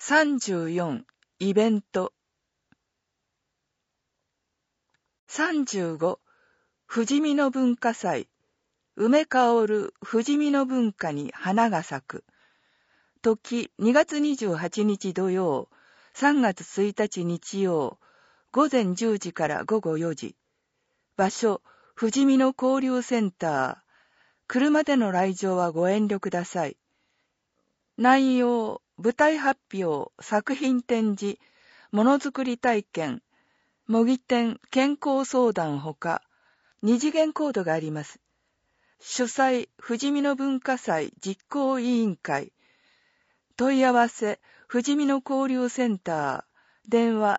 34イベント。35富士見の文化祭。梅香る富士見の文化に花が咲く。時2月28日土曜、3月1日日曜、午前10時から午後4時。場所、富士見の交流センター。車での来場はご遠慮ください。内容、舞台発表、作品展示、ものづくり体験、模擬店、健康相談ほか、二次元コードがあります。主催、富士見の文化祭実行委員会。問い合わせ、富士見の交流センター。電話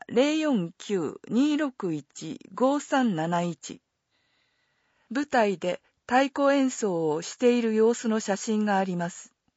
049-261-5371。舞台で太鼓演奏をしている様子の写真があります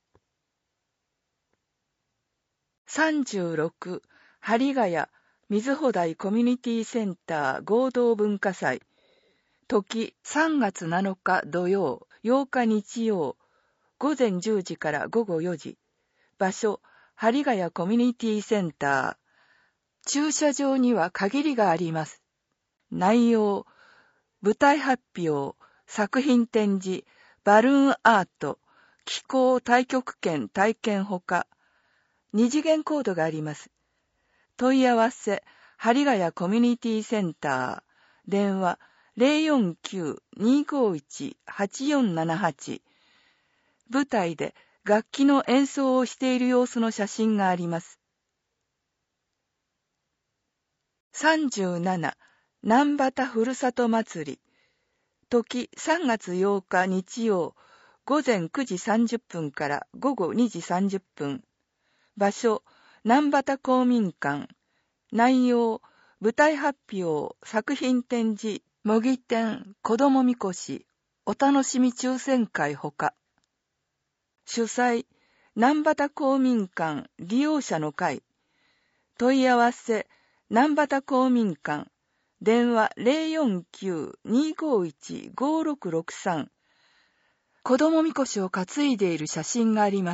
。36針ヶ谷水穂台コミュニティセンター合同文化祭。時3月7日土曜、8日日曜、午前10時から午後4時。場所、針ヶ谷コミュニティセンター。駐車場には限りがあります。内容、舞台発表、作品展示、バルーンアート、気候太極拳体験ほか、二次元コードがあります。問い合わせ、針ヶ谷コミュニティセンター。電話、049-251-8478。舞台で楽器の演奏をしている様子の写真があります。37南畑ふるさと祭り。時3月8日日曜、午前9時30分から午後2時30分。場所、南畑公民館。内容、舞台発表、作品展示、模擬店、子どもみこし、お楽しみ抽選会ほか。主催、南畑公民館利用者の会。問い合わせ、南畑公民館。電話 049-251-5663。子どもみこしを担いでいる写真があります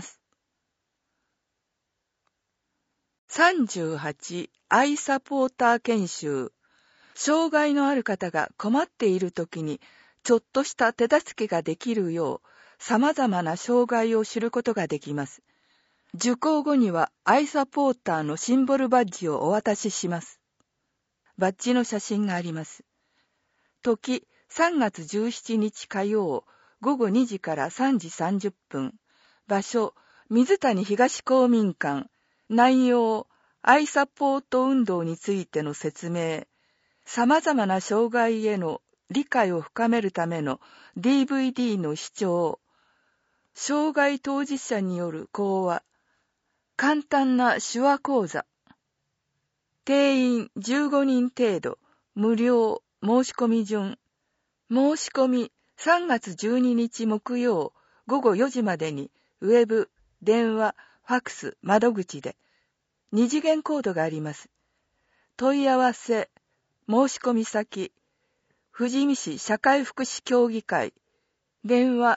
。38アイサポーター研修。障害のある方が困っているときにちょっとした手助けができるよう様々な障害を知ることができます。受講後にはアイサポーターのシンボルバッジをお渡しします。バッジの写真があります。時3月17日火曜午後2時から3時30分。場所水谷東公民館。内容アイサポート運動についての説明。様々な障害への理解を深めるための DVD の視聴。障害当事者による講話。簡単な手話講座。定員15人程度。無料。申し込み順。申し込み3月12日木曜午後4時までにウェブ、電話、ファクス、窓口で二次元コードがあります。問い合わせ、申し込み先、富士見市社会福祉協議会。電話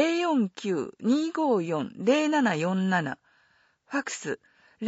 049-254-0747。ファクス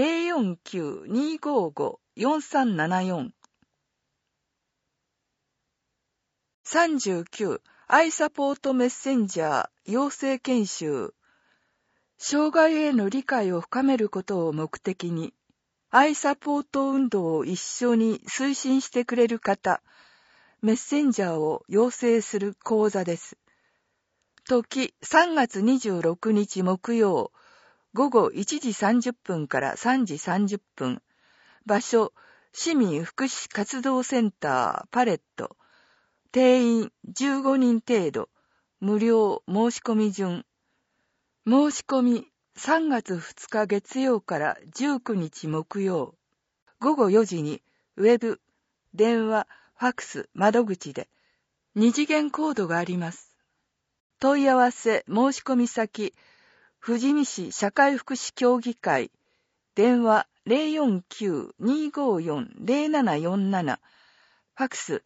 049-255-4374。39アイサポートメッセンジャー養成研修。障害への理解を深めることを目的に、アイサポート運動を一緒に推進してくれる方、メッセンジャーを養成する講座です。時3月26日木曜、午後1時30分から3時30分。場所、市民福祉活動センターパレット。定員15人程度。無料申し込み順。申し込み3月2日月曜から19日木曜。午後4時にウェブ、電話、ファクス、窓口で二次元コードがあります。問い合わせ申し込み先、富士見市社会福祉協議会。電話 049-254-0747。ファクス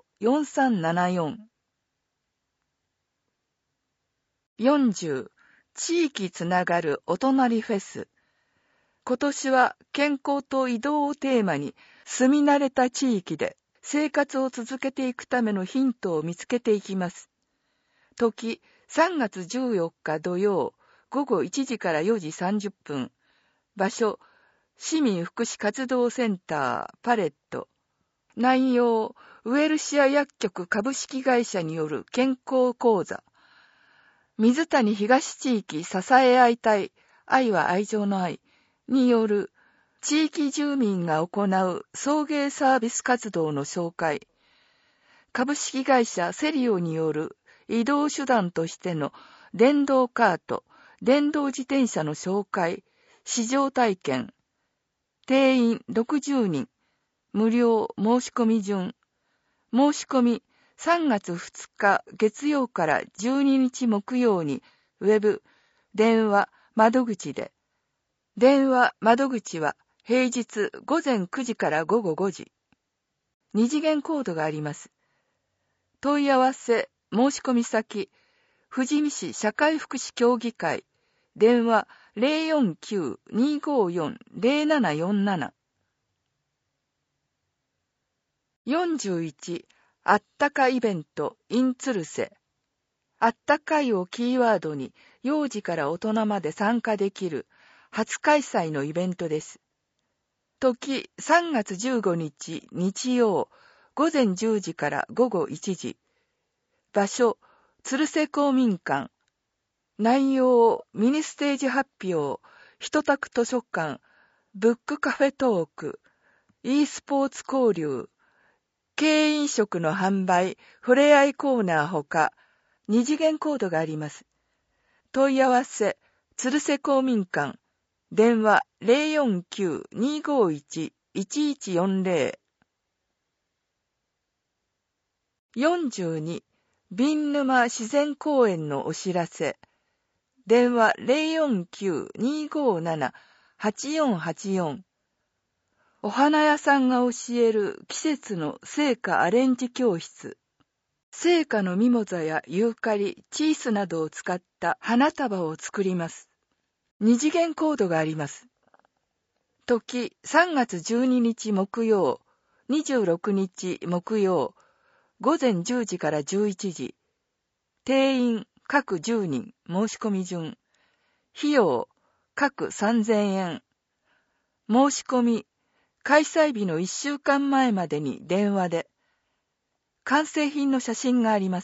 049-255-4374。40 地域つながるお隣フェス。今年は健康と移動をテーマに、住み慣れた地域で生活を続けていくためのヒントを見つけていきます。時、3月14日土曜、午後1時から4時30分。場所、市民福祉活動センターパレット。内容、ウエルシア薬局株式会社による健康講座。水谷東地域支え合い隊、愛は愛情の愛による地域住民が行う送迎サービス活動の紹介。株式会社セリオによる移動手段としての電動カート、電動自転車の紹介、試乗体験。定員60人。無料申し込み順。申し込み3月2日月曜から12日木曜にウェブ、電話、窓口で。電話、窓口は平日午前9時から午後5時。二次元コードがあります。問い合わせ、申し込み先、富士見市社会福祉協議会。電話 049-254-0747。41、あったかイベント in 鶴瀬。あったかいをキーワードに幼児から大人まで参加できる初開催のイベントです。時3月15日日曜午前10時から午後1時。場所、鶴瀬公民館。内容、ミニステージ発表、ひと図書館、ブックカフェトーク、e スポーツ交流、軽飲食の販売、ふれあいコーナーほか、二次元コードがあります。問い合わせ、鶴瀬公民館、電話 049-251-1140。42、瓶沼自然公園のお知らせ。電話 049-257-8484。お花屋さんが教える季節の生花アレンジ教室。生花のミモザやユーカリ、チースなどを使った花束を作ります。二次元コードがあります。時3月12日木曜、26日木曜、午前10時から11時。定員各10人、申し込み順。費用各3000円。申し込み、開催日の1週間前までに電話で。完成品の写真があります。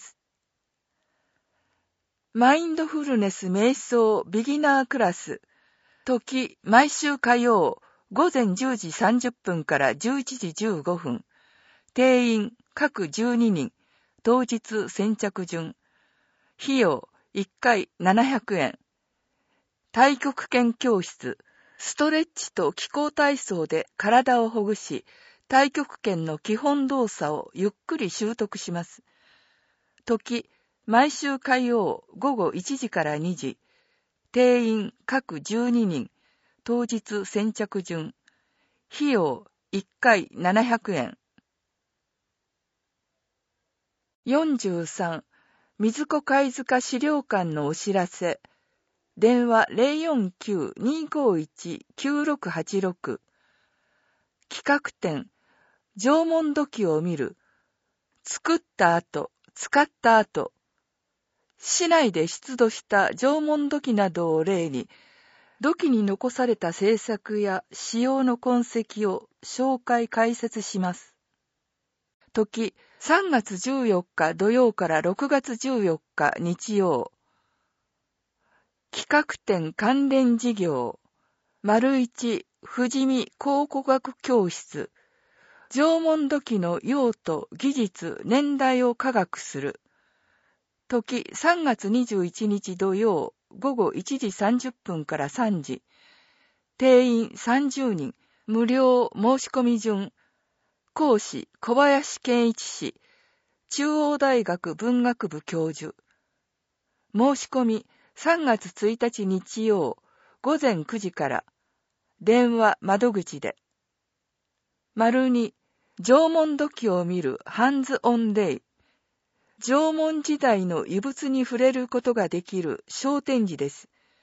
マインドフルネス瞑想ビギナークラス。時毎週火曜、午前10時30分から11時15分。定員各12人。当日先着順。費用1回700円。太極拳教室、ストレッチと気功体操で体をほぐし、太極拳の基本動作をゆっくり習得します。時、毎週火曜午後1時から2時。定員各12人。当日先着順。費用1回700円。43、水子貝塚資料館のお知らせ。電話 049-251-9686。企画展、縄文土器を見る。作った後、使った後。市内で出土した縄文土器などを例に、土器に残された製作や使用の痕跡を紹介解説します。時、3月14日土曜から6月14日日曜。企画展関連事業。1、富士見考古学教室。縄文土器の用途、技術、年代を科学する。時、3月21日土曜、午後1時30分から3時。定員30人、無料申し込み順。講師、小林健一氏。中央大学文学部教授。申し込み、3月1日日曜、午前9時から。電話窓口で。2、縄文土器を見るハンズオンデイ。縄文時代の遺物に触れることができる小展示です。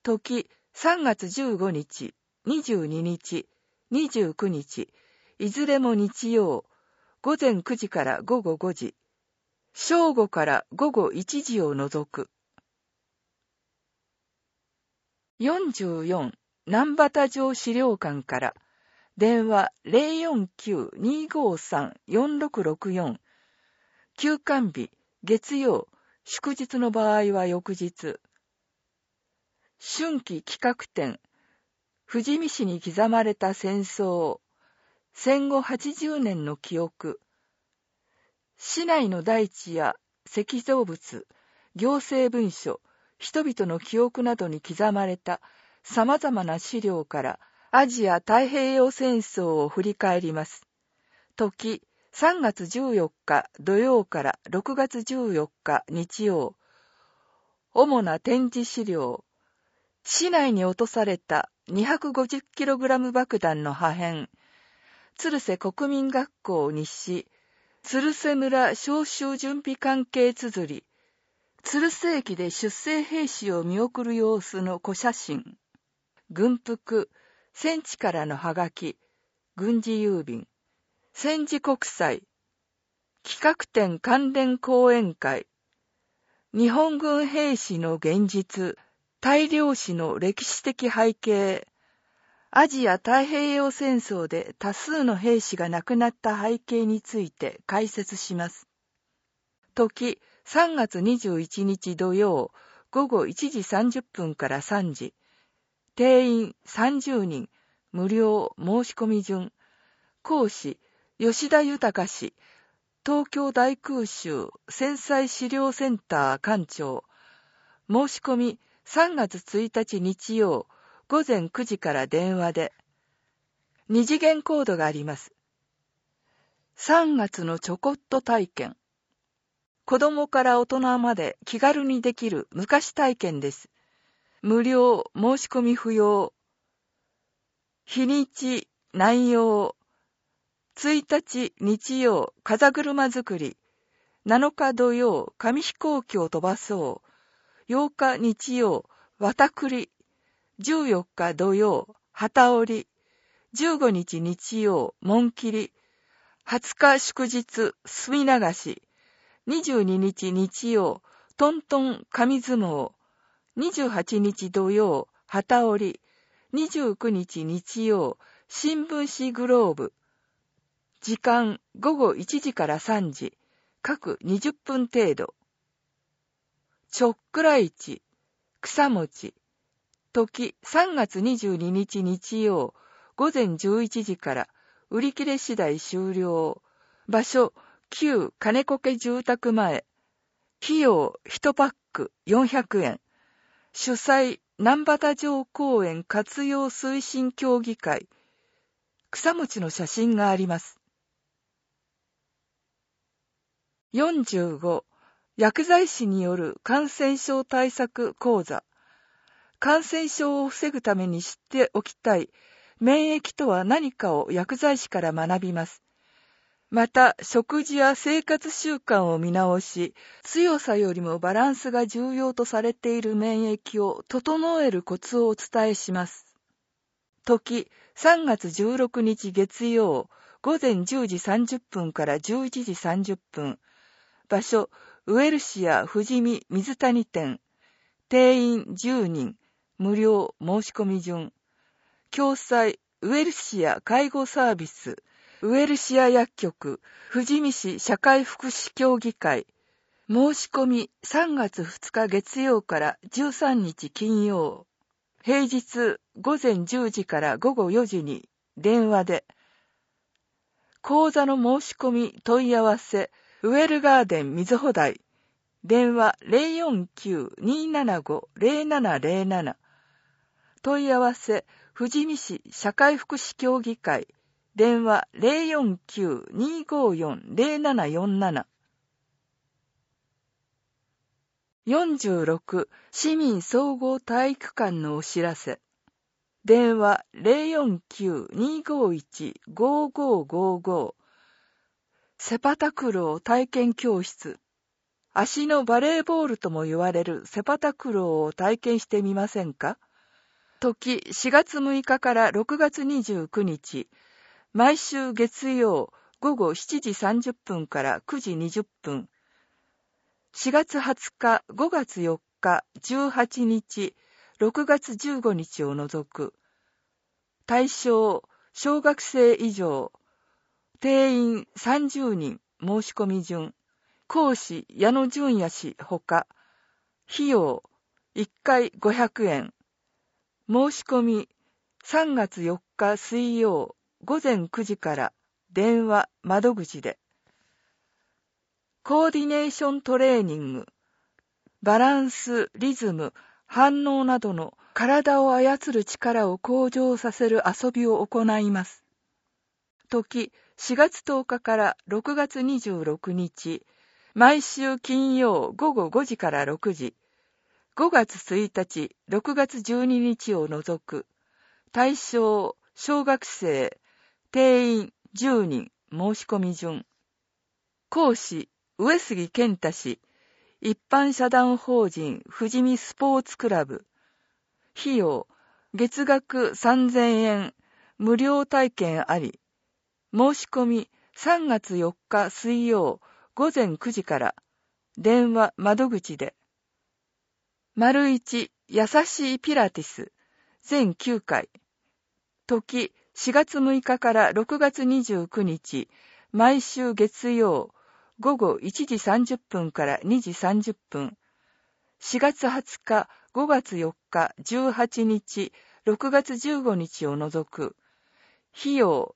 時3月15日、22日、29日、いずれも日曜、午前9時から午後5時、正午から午後1時を除く。44、南畑城資料館から、電話 049-253-4664。休館日、月曜、祝日の場合は翌日。春季企画展、富士見市に刻まれた戦争、戦後80年の記憶。市内の大地や石造物、行政文書、人々の記憶などに刻まれた様々な資料からアジア太平洋戦争を振り返ります。時3月14日土曜から6月14日日曜。主な展示資料。市内に落とされた 250kg 爆弾の破片。鶴瀬国民学校日誌。鶴瀬村召集準備関係綴り。鶴瀬駅で出征兵士を見送る様子の小写真。軍服。戦地からのハガキ。軍事郵便。戦時国際。企画展関連講演会。日本軍兵士の現実。大量死の歴史的背景。アジア太平洋戦争で多数の兵士が亡くなった背景について解説します。時3月21日土曜午後1時30分から3時。定員30人、無料申し込み順。講師、吉田豊氏、東京大空襲戦災資料センター館長。申し込み3月1日日曜午前9時から電話で。二次元コードがあります。3月のちょこっと体験。子供から大人まで気軽にできる昔体験です。無料、申し込み不要。日にち、内容。1日日曜、風車作り。7日土曜、紙飛行機を飛ばそう。8日日曜、綿繰り。14日土曜、旗織り。15日日曜、紋切り。20日祝日、墨流し。22日日曜、トントン紙相撲。28日土曜、旗織り。29日日曜、新聞紙グローブ。時間、午後1時から3時。各20分程度。ちょっくら市。草餅。時、3月22日日曜、午前11時から、売り切れ次第終了。場所、旧金子家住宅前。費用、1パック400円。主催、南畑城公園活用推進協議会。草餅の写真があります。45、薬剤師による感染症対策講座。感染症を防ぐために知っておきたい免疫とは何かを薬剤師から学びます。また、食事や生活習慣を見直し、強さよりもバランスが重要とされている免疫を整えるコツをお伝えします。時、3月16日月曜、午前10時30分から11時30分。場所、ウエルシア富士見水谷店。定員10人。無料申し込み順。共催、ウエルシア介護サービス。ウエルシア薬局、富士見市社会福祉協議会。申し込み3月2日月曜から13日金曜。平日午前10時から午後4時に電話で。講座の申し込み問い合わせ、ウェルガーデン水穂台。電話 049-275-0707。問い合わせ、富士見市社会福祉協議会。電話 049-254-0747。46、市民総合体育館のお知らせ。電話 049-251-5555。セパタクロー体験教室。足のバレーボールとも言われるセパタクローを体験してみませんか？ 時4月6日から6月29日、毎週月曜午後7時30分から9時20分、4月20日、5月4日、18日、6月15日を除く。対象、小学生以上。定員30人、申し込み順。講師、矢野純也氏ほか。費用、1回500円。申し込み、3月4日水曜、午前9時から電話窓口で。コーディネーショントレーニング、バランス、リズム、反応などの体を操る力を向上させる遊びを行います。時4月10日から6月26日、毎週金曜午後5時から6時、5月1日、6月12日を除く。対象、小学生、定員10人、申し込み順。講師、上杉健太氏、一般社団法人富士見スポーツクラブ。費用、月額3000円、無料体験あり。申し込み、3月4日水曜、午前9時から、電話窓口で。1、優しいピラティス、全9回。時、4月6日から6月29日、毎週月曜、午後1時30分から2時30分。4月20日、5月4日、18日、6月15日を除く。費用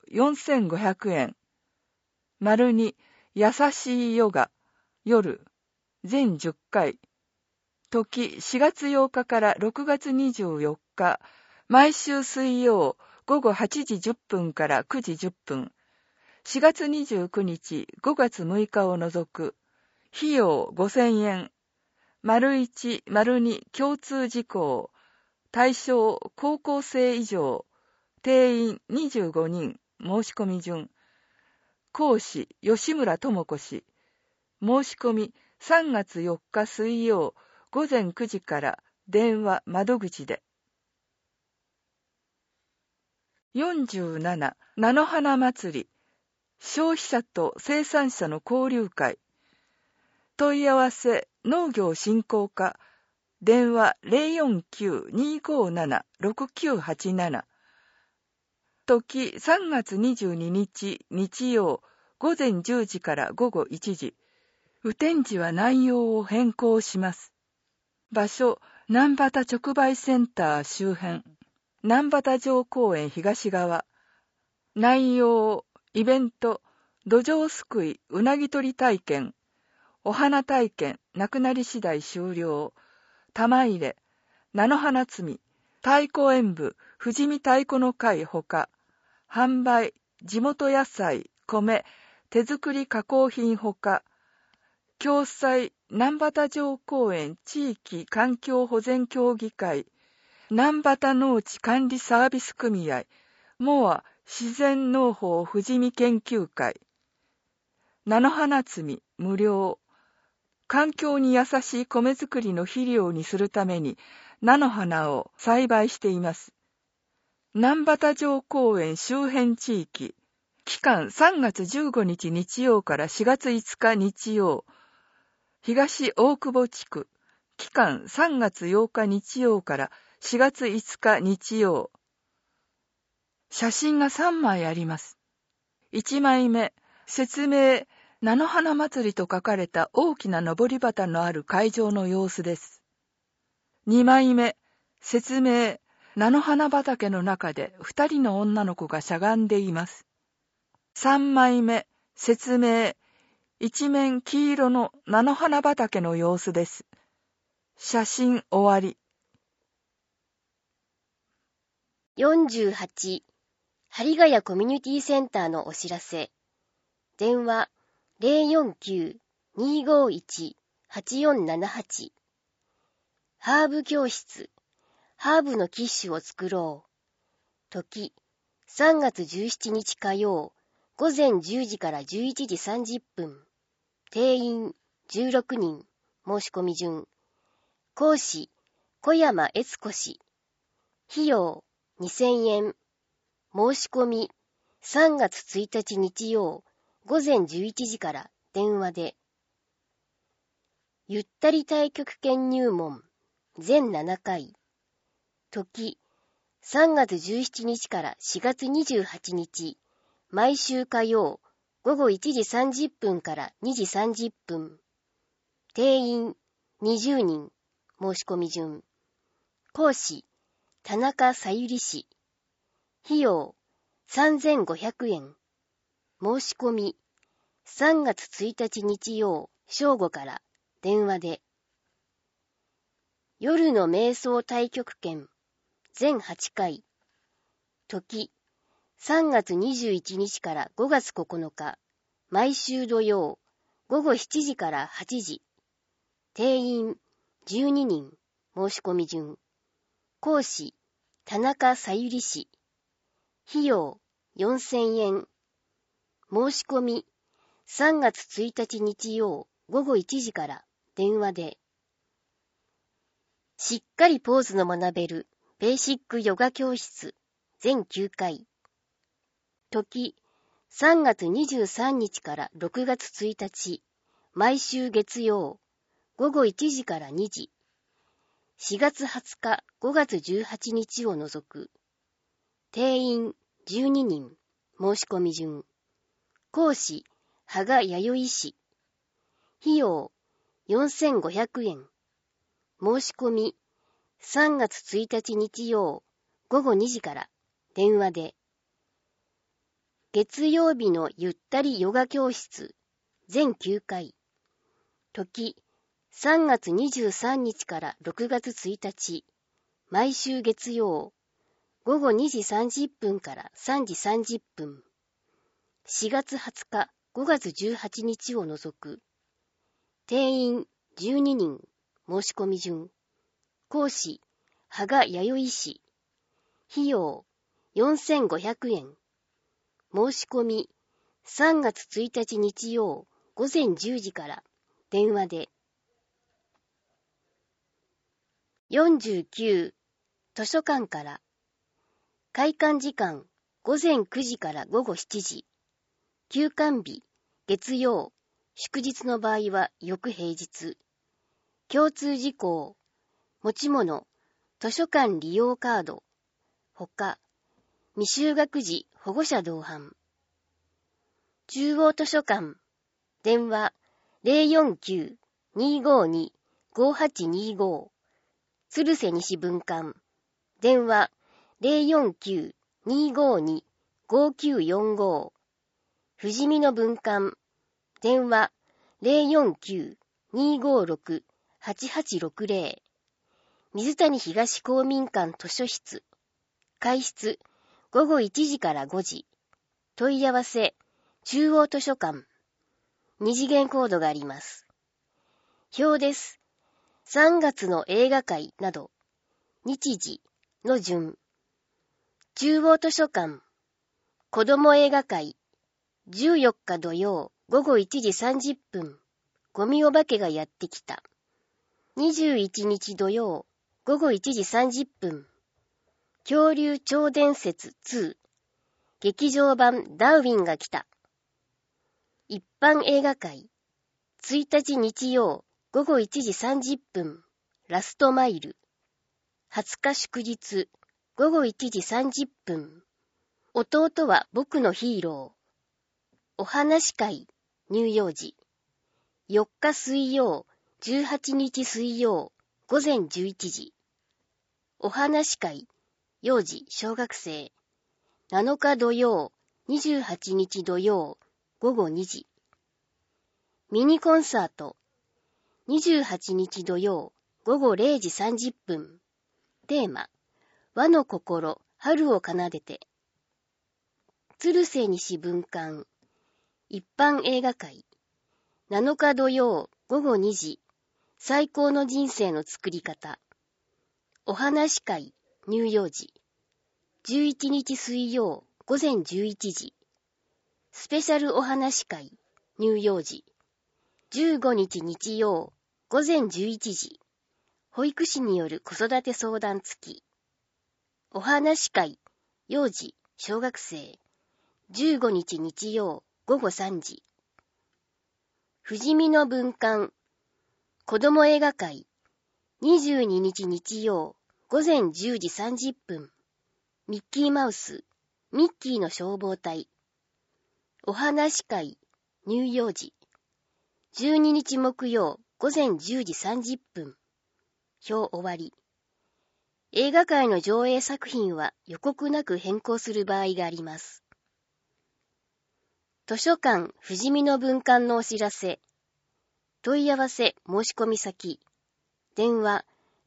4500円。2、優しいヨガ、夜、全10回。時4月8日から6月24日、毎週水曜、午後8時10分から9時10分。4月29日、5月6日を除く。費用5000円。1、2共通事項。対象高校生以上。定員25人。申し込み順。講師吉村智子氏。申し込み3月4日水曜午前9時から電話窓口で。47、菜の花祭り。消費者と生産者の交流会。問い合わせ農業振興課。電話 049-257-6987。時3月22日日曜午前10時から午後1時。雨天時は内容を変更します。場所、南畑直売センター周辺。南畑城公園東側。内容、イベント、土壌すくいうなぎ取り体験。お花体験、なくなり次第終了。玉入れ、菜の花摘み、太鼓演舞、富士見太鼓の会ほか。販売、地元野菜、米、手作り加工品ほか。共催、南畑城公園地域環境保全協議会、南畑農地管理サービス組合、モア自然農法富士見研究会。菜の花摘み、無料。環境に優しい米作りの肥料にするために菜の花を栽培しています。南畑城公園周辺地域。期間3月15日日曜から4月5日日曜。東大久保地区。期間3月8日日曜から4月5日日曜。写真が3枚あります。1枚目、説明、菜の花祭りと書かれた大きな登り旗のある会場の様子です。2枚目、説明、菜の花畑の中で2人の女の子がしゃがんでいます。3枚目、説明、一面黄色の菜の花畑の様子です。写真終わり。 48、針ヶ谷コミュニティセンターのお知らせ。電話 049-251-8478。ハーブ教室。ハーブのキッシュを作ろう。時、3月17日火曜、午前10時から11時30分。定員16人。申し込み順。講師、小山悦子氏。 費用2000円。申し込み3月1日日曜午前11時から電話で。ゆったり太極拳入門全7回。時3月17日から4月28日、毎週火曜午後1時30分から2時30分。定員20人。申し込み順。講師田中さゆり氏。費用3500円。申し込み3月1日日曜正午から電話で。夜の瞑想太極拳全8回。時3月21日から5月9日、毎週土曜午後7時から8時。定員12人。申し込み順。講師田中さゆり氏。費用4000円。申し込み3月1日日曜午後1時から電話で。しっかりポーズの学べるベーシックヨガ教室全9回。時3月23日から6月1日、毎週月曜午後1時から2時。4月20日、5月18日を除く。定員12人。申し込み順。講師、羽賀弥生氏。費用4500円。申し込み3月1日日曜午後2時から電話で。月曜日のゆったりヨガ教室全9回。時3月23日から6月1日、毎週月曜午後2時30分から3時30分。4月20日、5月18日を除く。定員12人。申し込み順。講師、羽賀弥生氏。費用4500円。申し込み3月1日日曜午前10時から電話で。49、図書館から。開館時間午前9時から午後7時。休館日、月曜、祝日の場合は翌平日。共通事項、持ち物、図書館利用カード、ほか、未就学児保護者同伴。中央図書館、電話049-252-5825。鶴瀬西分館、電話049-252-5945。富士見の分館、電話049-256-8860。水谷東公民館図書室。開室午後1時から5時。問い合わせ中央図書館。2次元コードがあります。表です。3月の映画会など。日時の順。中央図書館。子ども映画会。14日土曜午後1時30分。ゴミお化けがやってきた。21日土曜午後1時30分。恐竜超伝説2。劇場版ダーウィンが来た。一般映画会。1日日曜午後1時30分。ラストマイル。20日祝日午後1時30分。弟は僕のヒーロー。お話会乳幼児。4日水曜18日水曜午前11時。お話会幼児小学生。7日土曜28日土曜午後2時。ミニコンサート。28日土曜午後0時30分。テーマ、和の心、春を奏でて。鶴瀬西分館。一般映画会。7日土曜午後2時。最高の人生の作り方。お話会乳幼児。11日水曜午前11時。スペシャルお話会乳幼児。15日日曜午前11時。保育士による子育て相談付き。 お話会、幼児、小学生、15日日曜午後3時。富士見の文館、子ども映画会、22日日曜午前10時30分。ミッキーマウス、ミッキーの消防隊。お話会、乳幼児。12日木曜午前10時30分。表終わり。映画界の上映作品は予告なく変更する場合があります。図書館富士見の文館のお知らせ。問い合わせ申し込み先。電話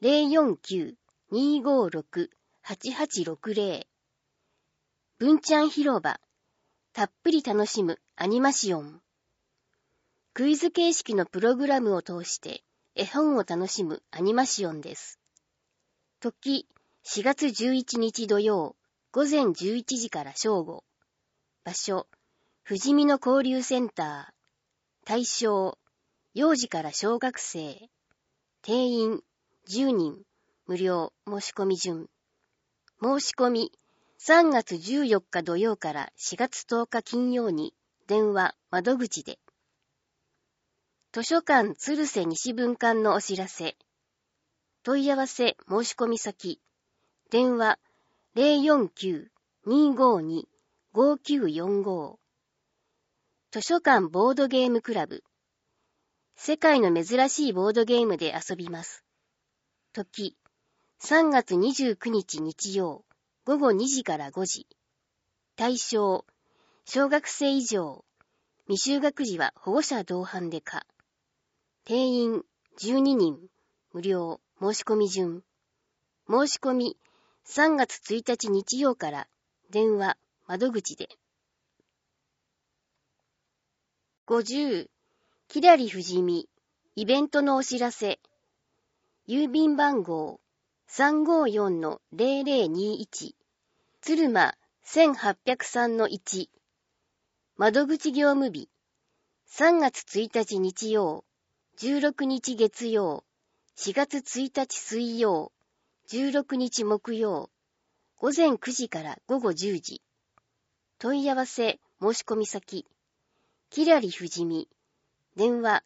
049-256-8860。文ちゃん広場。たっぷり楽しむアニマシオン。クイズ形式のプログラムを通して絵本を楽しむアニマシオンです。時、4月11日土曜、午前11時から正午。場所、富士見の交流センター。対象、幼児から小学生。定員、10人。無料、申し込み順。申し込み、3月14日土曜から4月10日金曜に、電話、窓口で。図書館鶴瀬西文館のお知らせ。問い合わせ申し込み先。電話 049-252-5945。図書館ボードゲームクラブ。世界の珍しいボードゲームで遊びます。時、3月29日日曜、午後2時から5時。対象、小学生以上。未就学児は保護者同伴で可。定員12人。無料。申し込み順。申し込み、3月1日日曜から電話、窓口で。50、きらり富士見、イベントのお知らせ。郵便番号 354-0021、鶴間 1803-1。窓口業務日、3月1日日曜、16日月曜、4月1日水曜、16日木曜、午前9時から午後10時。問い合わせ申し込み先。きらり富士見。電話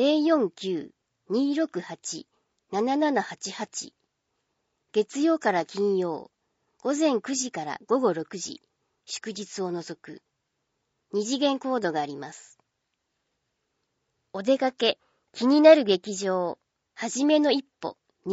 049-268-7788。月曜から金曜、午前9時から午後6時。祝日を除く。2次元コードがあります。お出かけ、気になる劇場。はじめの一歩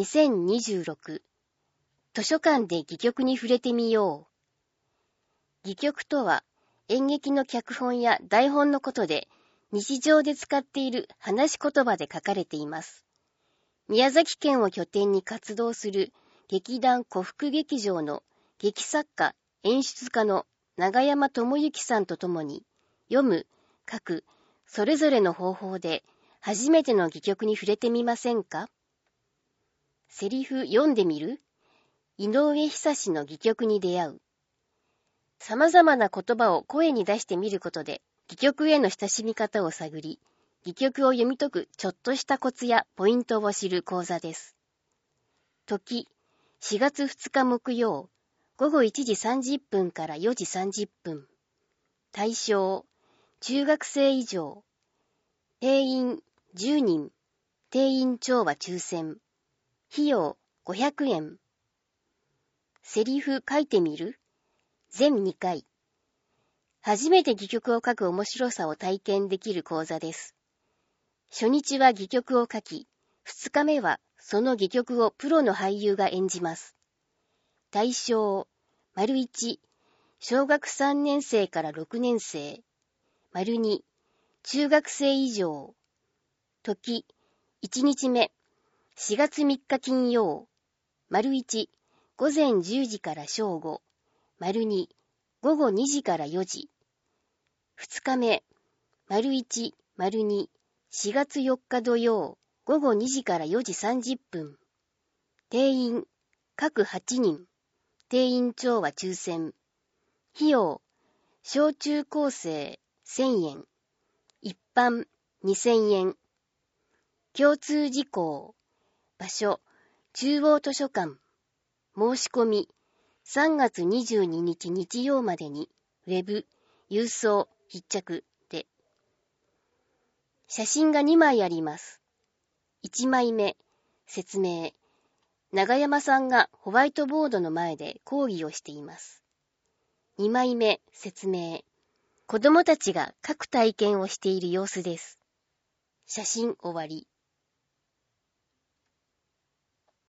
2026。図書館で戯曲に触れてみよう。戯曲とは演劇の脚本や台本のことで日常で使っている話し言葉で書かれています。宮崎県を拠点に活動する劇団古福劇場の劇作家演出家の永山智之さんと共に読む、書く、それぞれの方法で初めての戯曲に触れてみませんか？セリフ読んでみる？井上久の戯曲に出会う。様々な言葉を声に出してみることで、戯曲への親しみ方を探り、戯曲を読み解くちょっとしたコツやポイントを知る講座です。時、4月2日木曜、午後1時30分から4時30分。対象、中学生以上。定員10人。定員超は抽選。費用500円。セリフ書いてみる？全2回。初めて戯曲を書く面白さを体験できる講座です。初日は戯曲を書き、2日目はその戯曲をプロの俳優が演じます。対象、1、小学3年生から6年生。2、中学生以上。時、1日目、4月3日金曜。1、午前10時から正午。2、午後2時から4時。2日目、1、2、4月4日土曜。午後2時から4時30分。定員、各8人。定員超は抽選。費用、小中高生1000円。一般2000円。共通事項。場所、中央図書館。申し込み、 3月22日日曜までに、ウェブ、郵送、必着で。写真が2枚あります。1枚目、説明。長山さんがホワイトボードの前で講義をしています。2枚目、説明。子供たちが書く体験をしている様子です。写真終わり。